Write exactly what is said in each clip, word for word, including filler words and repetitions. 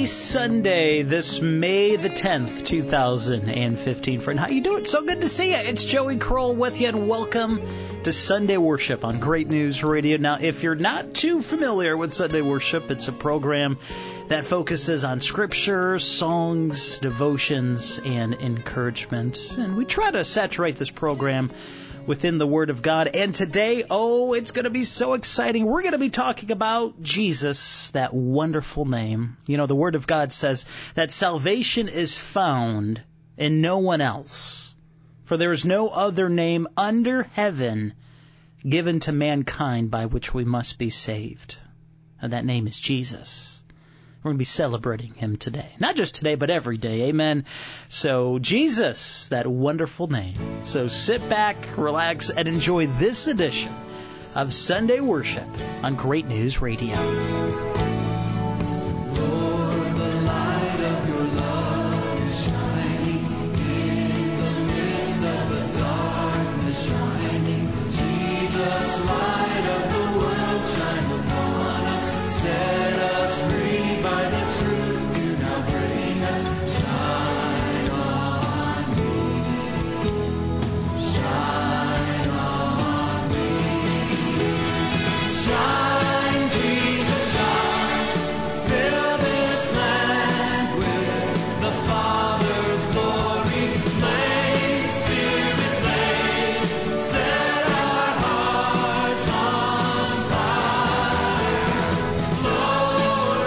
Happy Sunday, this May the tenth, two thousand fifteen. Friend, how you doing? So good to see you. It's Joey Kroll with you, and welcome to Sunday Worship on Great News Radio. Now, if you're not too familiar with Sunday Worship, it's a program that focuses on scripture, songs, devotions, and encouragement. And we try to saturate this program within the Word of God. And today, oh, it's going to be so exciting. We're going to be talking about Jesus, that wonderful name. You know, the Word of God says that salvation is found in no one else. For there is no other name under heaven given to mankind by which we must be saved. And that name is Jesus. We're going to be celebrating Him today. Not just today, but every day. Amen. So, Jesus, that wonderful name. So sit back, relax, and enjoy this edition of Sunday Worship on Great News Radio. Lord, the light of your love is shining in the midst of the darkness shining. Jesus, light of the world, shine upon us, set us free. By the truth you now bring us, shine on me, shine on me, shine, Jesus, shine, fill this land with the Father's glory, blaze, Spirit blaze, set our hearts on fire, Lord.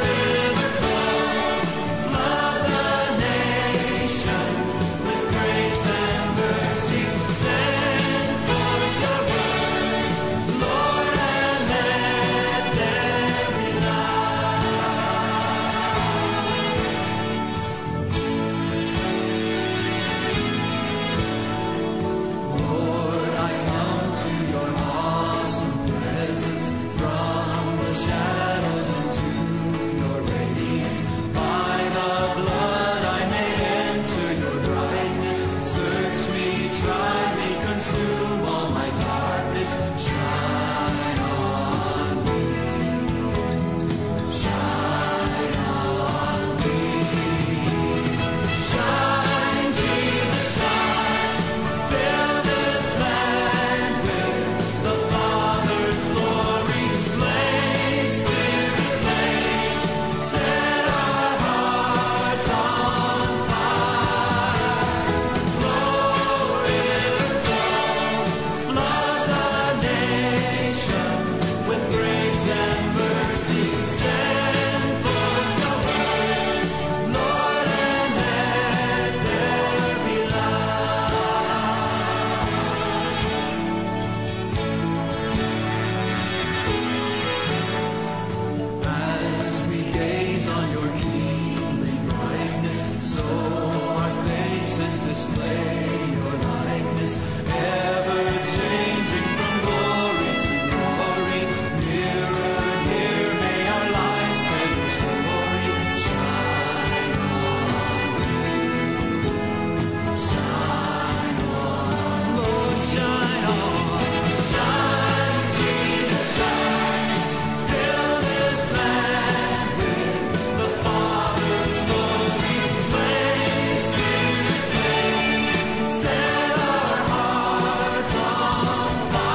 Set our hearts on fire.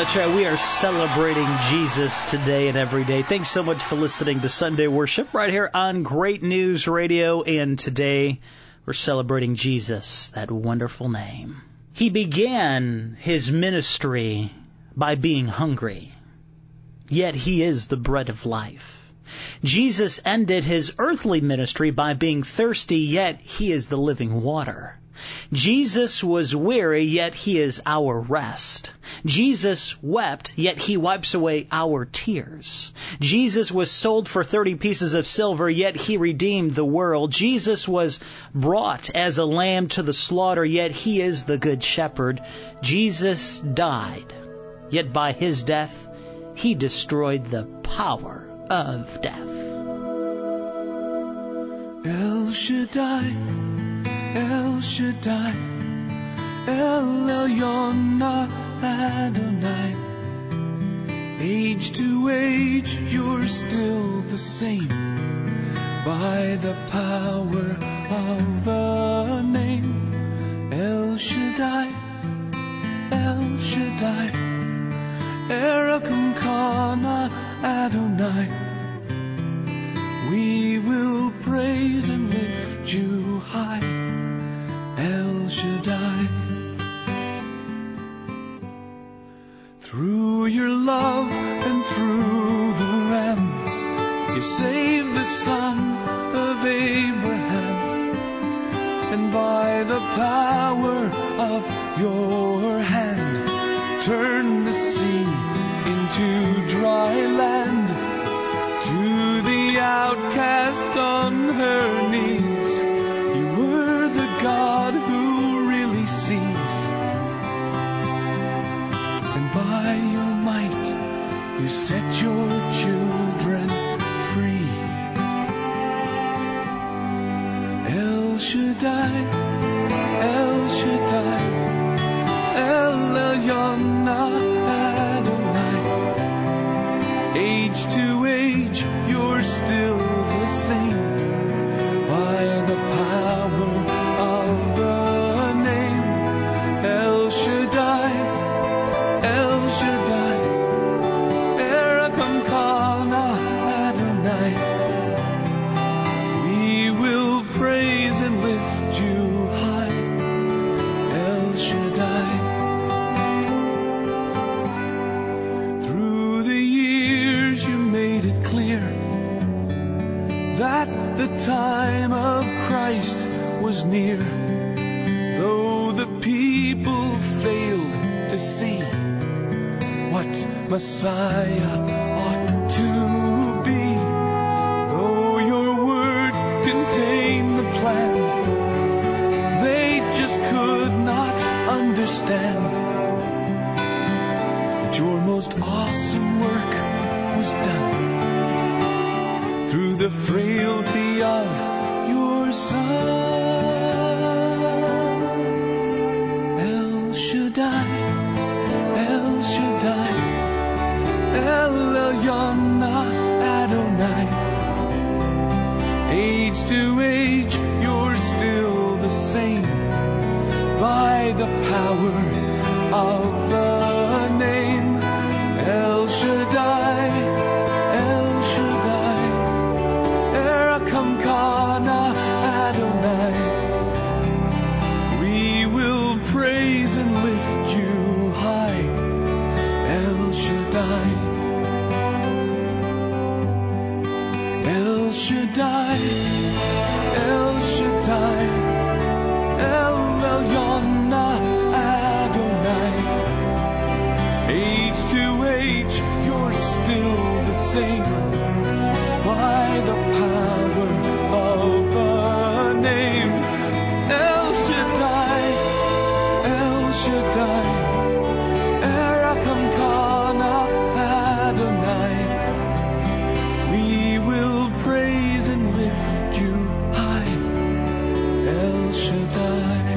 That's right. We are celebrating Jesus today and every day. Thanks so much for listening to Sunday Worship right here on Great News Radio. And today we're celebrating Jesus, that wonderful name. He began his ministry by being hungry, yet he is the bread of life. Jesus ended his earthly ministry by being thirsty, yet he is the living water. Jesus was weary, yet he is our rest. Jesus wept, yet he wipes away our tears. Jesus was sold for thirty pieces of silver, yet he redeemed the world. Jesus was brought as a lamb to the slaughter, yet he is the good shepherd. Jesus died, yet by his death he destroyed the power of death. El Shaddai, El Shaddai, El Elyon Adonai. Age to age, you're still the same. By the power of the name, El Shaddai, El Shaddai, Erakum Kana Adonai. We will praise and lift you high, El Shaddai. Through your love and through the Ram, you saved the son of Abraham. And by the power of your hand, turned the sea into dry land. To the outcast on her knees, you were the God who really sees. And by your might, you set your children free. El Shaddai, El Shaddai, El Elyon Adonai. Age to age, you're still the same. By the power of the name, El Shaddai, El Shaddai, Erakum Kana Adonai. We will praise and lift you high, El Shaddai. Through the years you made it clear that the time of Christ was near. Though the people failed to see what Messiah ought to be, though your word contained the plan, they just could not understand that your most awesome work was done through the frailty of your Son. El Shaddai, El Shaddai, El Elyon Adonai. Age to age, you're still the same. By the power of the name, El Shaddai, El Shaddai, Erakum Kana Adonai. We will praise and lift you high, El Shaddai, El Shaddai, El Shaddai, El Elyon Adonai. Age to age, you're still the same. By the power of the name, El Shaddai, El Shaddai, Erakum Kana Adonai. We will praise and lift you high, El Shaddai.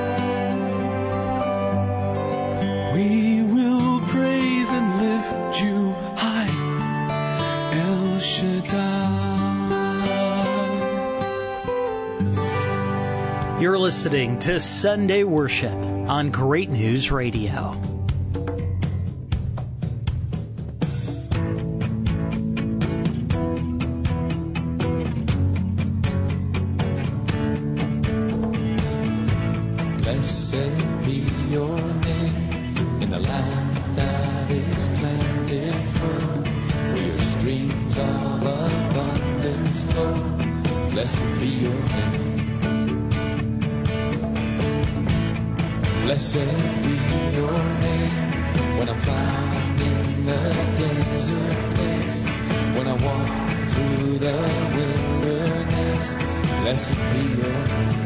We will praise and lift you high, El Shaddai. You're listening to Sunday Worship on Great News Radio. planted firm, where your streams of abundance flow. Blessed be your name. Blessed be your name. When I'm found in the desert place, when I walk through the wilderness, blessed be your name.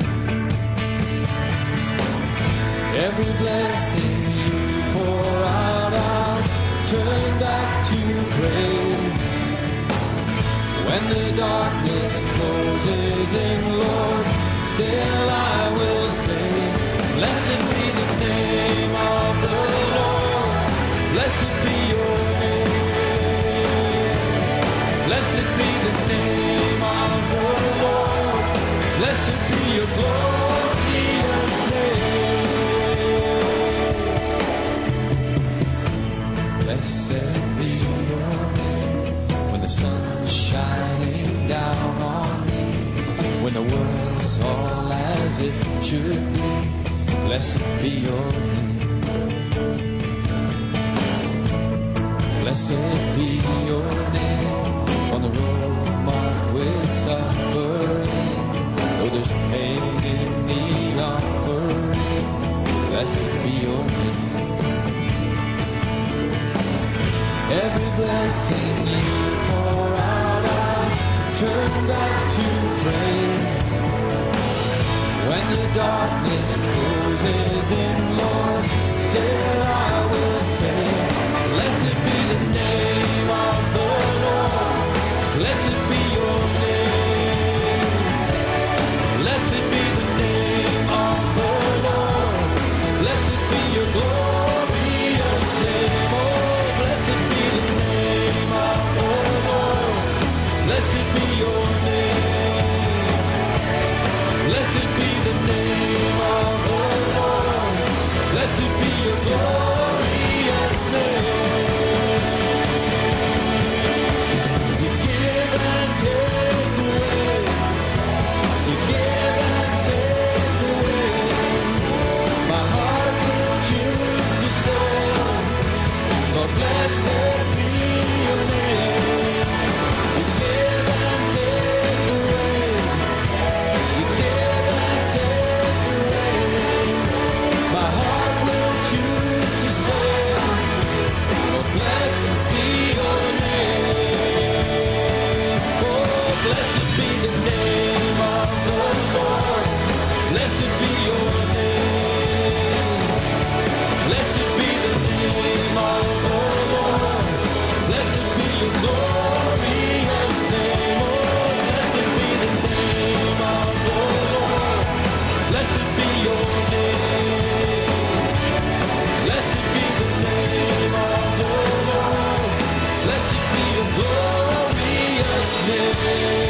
Every blessing you pour out, I'll turn back to praise. When the darkness closes in, Lord, still I will sing. Blessed be the name of the Lord. Blessed be your name. Blessed be the name of the Lord. Blessed be your glorious name. Blessed be your name. When the sun's shining down on me, when the world's all as it should be, blessed be your name. Blessed be your name. On the road marked with suffering, though there's pain in the offering, blessed be your name. Every blessing you pour out, I'll turn back to praise. When the darkness closes in, Lord, still I will sing. Blessed be the name of the Lord. Blessed be your name. Blessed be the name of the Lord. Blessed be your glorious name. Oh, blessed be the name of the Lord. Blessed be your name. Blessed be the name of the Lord. Blessed be your glorious name. You give and take away. You give and take away. My heart will choose to say, Lord, blessed be your name. You give and take away. You give and take away. My heart will choose to say, Lord, blessed be your name. Oh, blessed be the name of the Lord. Blessed be your name. Blessed be the name of the Lord. Blessed be your glorious name. Oh, blessed be the name of the Lord. Blessed be your name. Blessed be the name of the Lord. Blessed be your glorious name.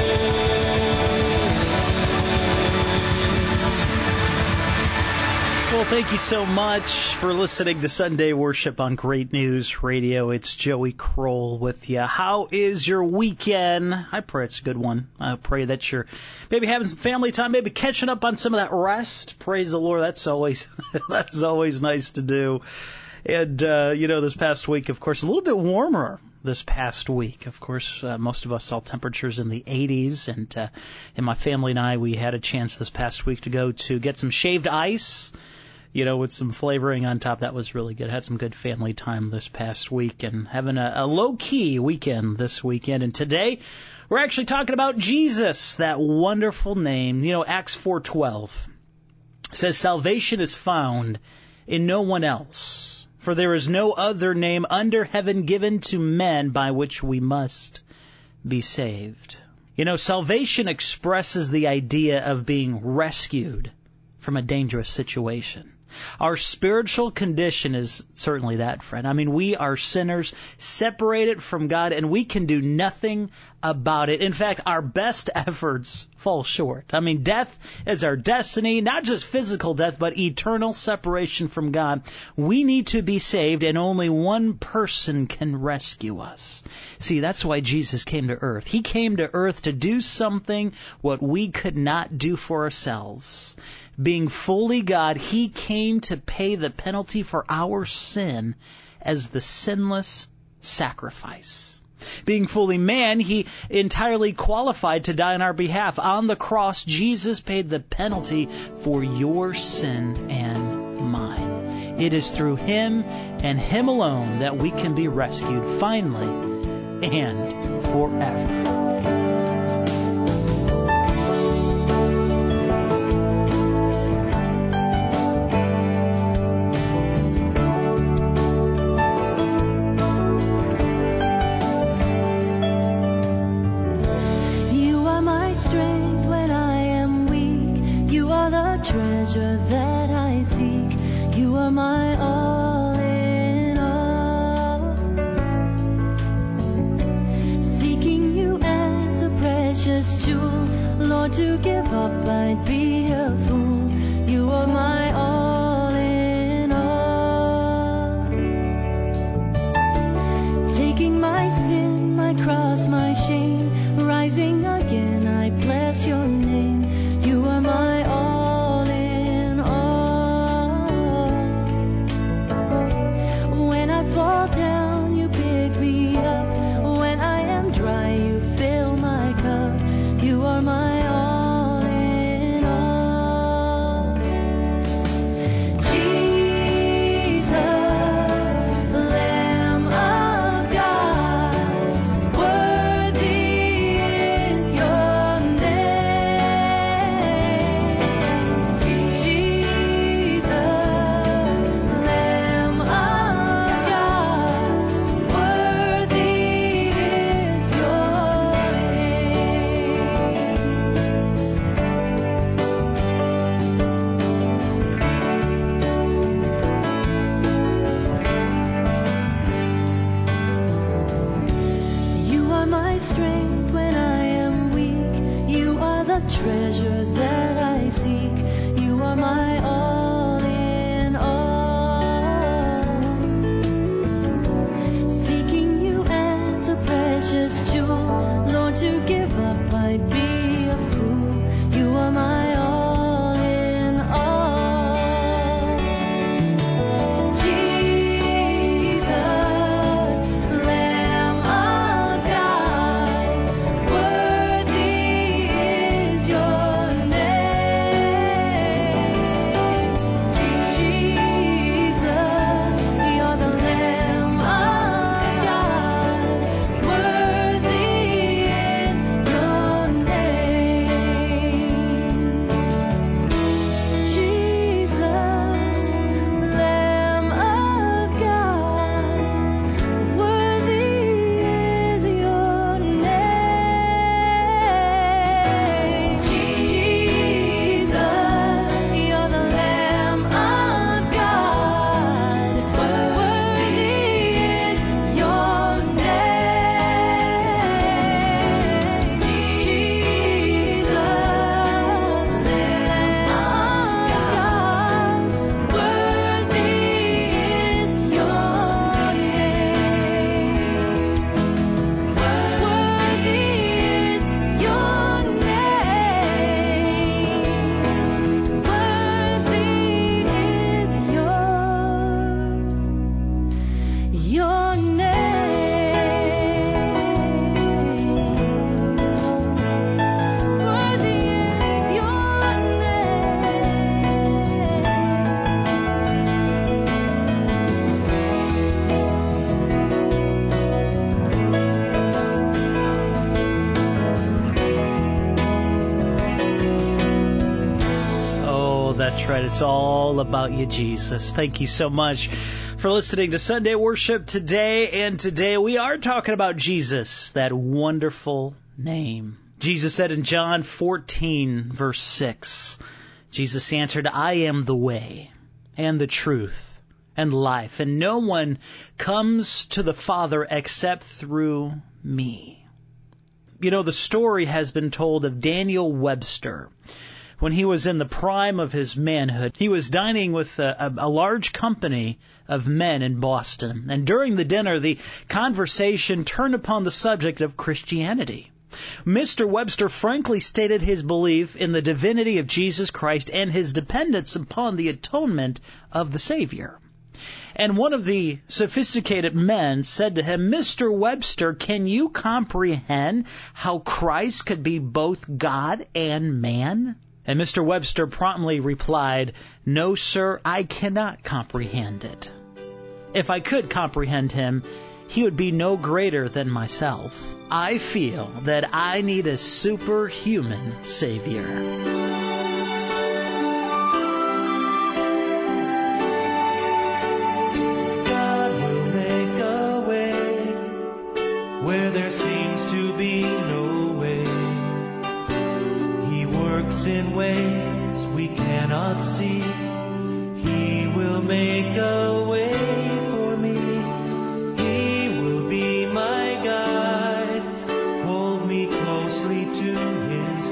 Well, thank you so much for listening to Sunday Worship on Great News Radio. It's Joey Kroll with you. How is your weekend? I pray it's a good one. I pray that you're maybe having some family time, maybe catching up on some of that rest. Praise the Lord. That's always that's always nice to do. And, uh, you know, this past week, of course, a little bit warmer this past week. Of course, uh, most of us saw temperatures in the eighties. And, uh, and my family and I, we had a chance this past week to go to get some shaved ice, you know, with some flavoring on top. That was really good. Had some good family time this past week and having a, a low-key weekend this weekend. And today, we're actually talking about Jesus, that wonderful name. You know, Acts four twelve says, salvation is found in no one else. For there is no other name under heaven given to men by which we must be saved. You know, salvation expresses the idea of being rescued from a dangerous situation. Our spiritual condition is certainly that, friend. I mean, we are sinners separated from God, and we can do nothing about it. In fact, our best efforts fall short. I mean, death is our destiny, not just physical death, but eternal separation from God. We need to be saved, and only one person can rescue us. See, that's why Jesus came to earth. He came to earth to do something what we could not do for ourselves. Being fully God, He came to pay the penalty for our sin as the sinless sacrifice. Being fully man, he entirely qualified to die on our behalf. On the cross, Jesus paid the penalty for your sin and mine. It is through him and him alone that we can be rescued finally and forever. Treasure that I seek, you are my all in all. Seeking you as a precious jewel, Lord, to give up I'd be a fool. You are my all in all. Taking my sin, my cross, my shame, rising again, I bless your name. You are my all. Treasure that I seek, you are my all in all. Seeking you as a precious jewel, Lord, to give up I'd be a fool. You are my all in all. Jesus, Lamb of God, worthy is your name. Jesus, you're the Lamb of God, worthy is your name. Jesus, Lamb of God, worthy is your name. Jesus, you're the Lamb of God, worthy is your name. Jesus, Lamb of God, worthy is your name. Worthy is your name. Worthy is your your name. Worthy is your Oh, that's right. It's all about you, Jesus. Thank you so much for listening to Sunday Worship today. And today we are talking about Jesus, that wonderful name. Jesus said in John fourteen, verse six, Jesus answered, I am the way and the truth and life, and no one comes to the Father except through me. You know, the story has been told of Daniel Webster. When he was in the prime of his manhood, he was dining with a, a, a large company of men in Boston. And during the dinner, the conversation turned upon the subject of Christianity. Mister Webster frankly stated his belief in the divinity of Jesus Christ and his dependence upon the atonement of the Savior. And one of the sophisticated men said to him, Mister Webster, can you comprehend how Christ could be both God and man? And Mister Webster promptly replied, No, sir, I cannot comprehend it. If I could comprehend him, he would be no greater than myself. I feel that I need a superhuman Savior. Where there seems to be no way, He works in ways we cannot see. He will make a way for me. He will be my guide, hold me closely to His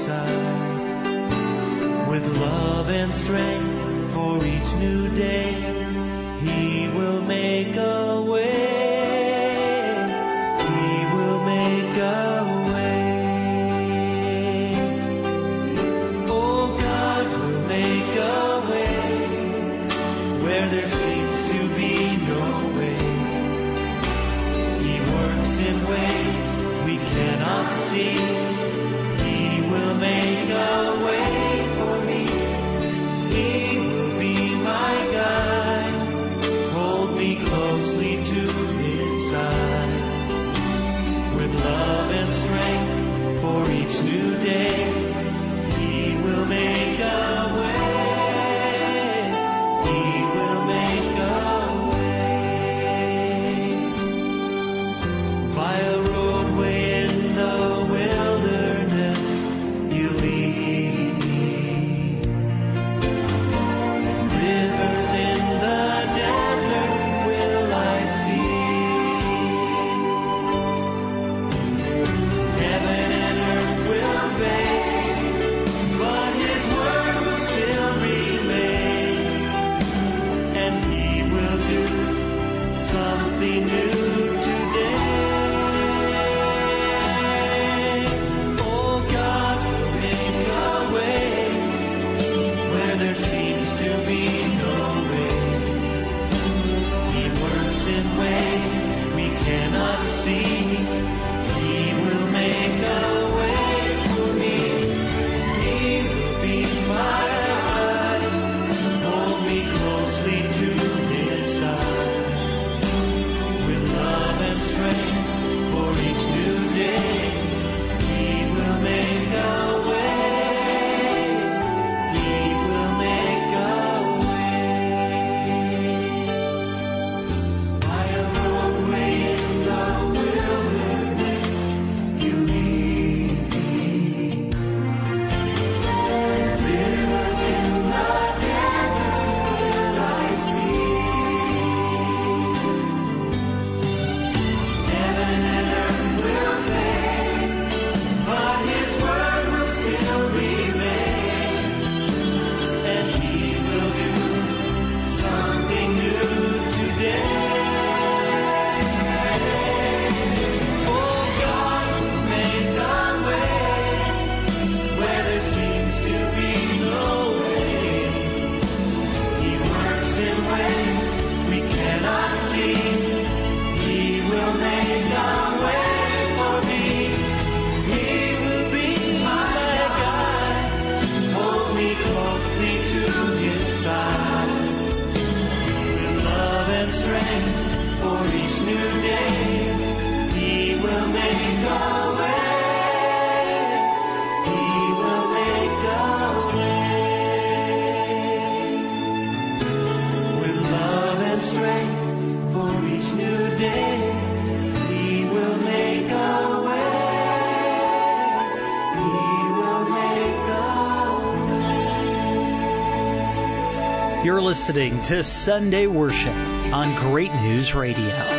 side. With love and strength for each new day, He will make a way. There seems to be no way. He works in ways we cannot see. He will make a way for me. He will be my guide, hold me closely to His side. With love and strength for each new day, He will make a way. You're listening to Sunday Worship on Great News Radio.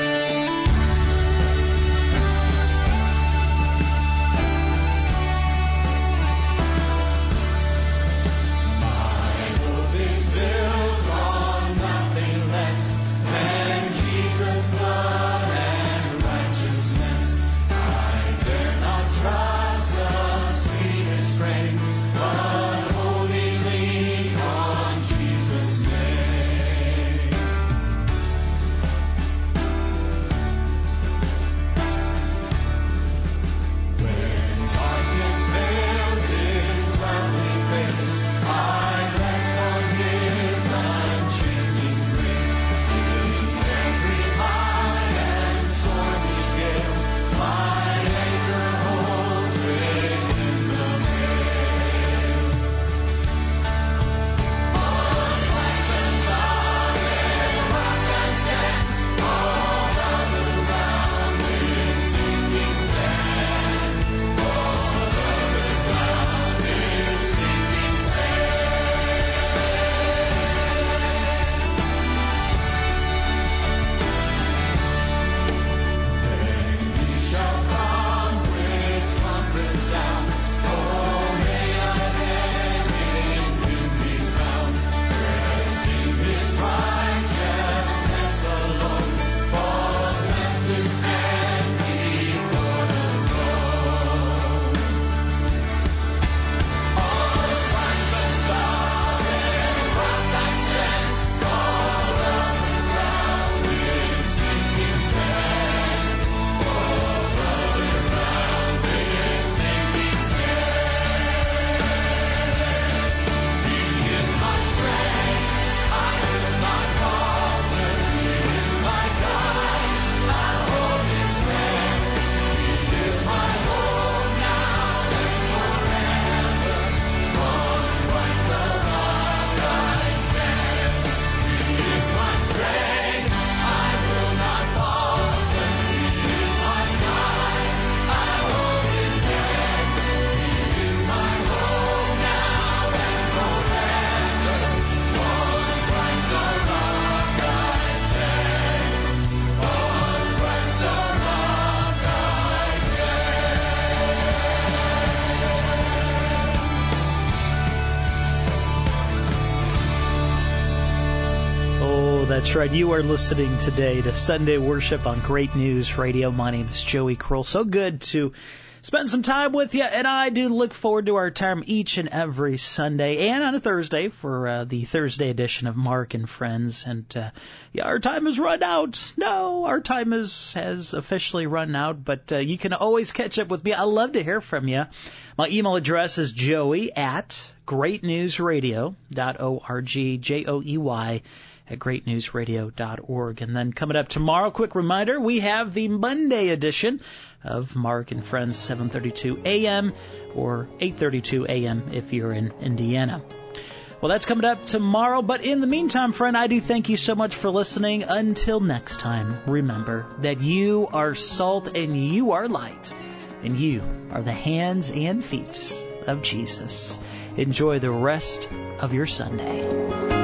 That's right. You are listening today to Sunday Worship on Great News Radio. My name is Joey Kroll. So good to spend some time with you, and I do look forward to our time each and every Sunday and on a Thursday for uh, the Thursday edition of Mark and Friends. And uh, yeah, our time has run out. No, our time is, has officially run out, but uh, you can always catch up with me. I love to hear from you. My email address is joey at great news radio dot org, J O E Y at great news radio dot org. And then coming up tomorrow, quick reminder, we have the Monday edition of Mark and Friends, seven thirty-two a.m. or eight thirty-two a.m. if you're in Indiana. Well, that's coming up tomorrow. But in the meantime, friend, I do thank you so much for listening. Until next time, remember that you are salt and you are light, and you are the hands and feet of Jesus. Enjoy the rest of your Sunday.